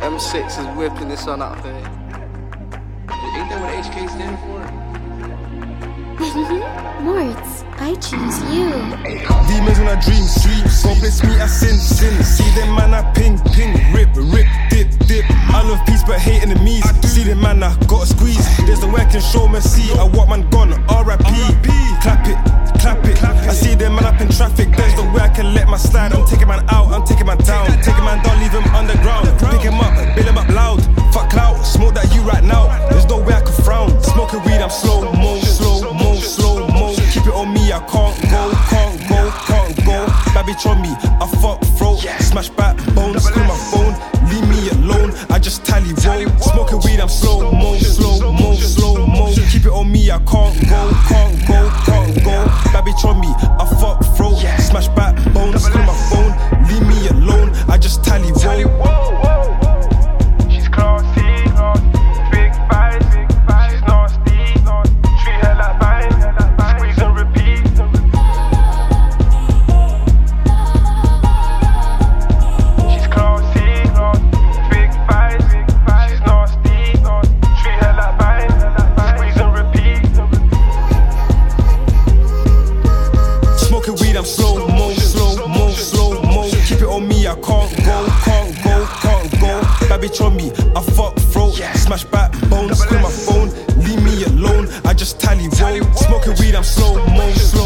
M6 is whipping this one up here. Ain't that what HK standing for? Morts, I choose you. Demons when I dream, sleep. Gon' bless me, I sin. See them man, I ping, rip, dip. I love peace but hate enemies. See them man, I gotta squeeze. There's the way I can show mercy. I want man gone, R.I.P. Clap it. I see them man up in traffic. There's the way I can let my slide. I'm taking man out, I'm taking man down. Taking man down, leave him underground. Pick him up, bail him up loud. Fuck clout, smoke that you right now. There's no way I can frown. Smoking weed, I'm slow mo. Keep it on me, I can't go. Bad bitch on me, I fuck throat. Smash back bones, screw my phone. Leave me alone, I just tally roll. Smoking weed, I'm slow mo. Keep it on me, I can't go. Bad bitch on me, I fuck throat. Smash back bones, screw my phone. Leave me alone, I just tally roll. She's classy, big fight, she's nasty, treat her like mine, squeeze and repeat. She's classy, big fight, she's nasty, treat her like mine, squeeze and repeat. Smoking weed, I'm slow mo. Keep it on me, I can't go. Bad bitch on me, I fuck throat. Smash back bones, screw my phone. Leave me alone, I just tally roll. Smoking weed, I'm slow mo.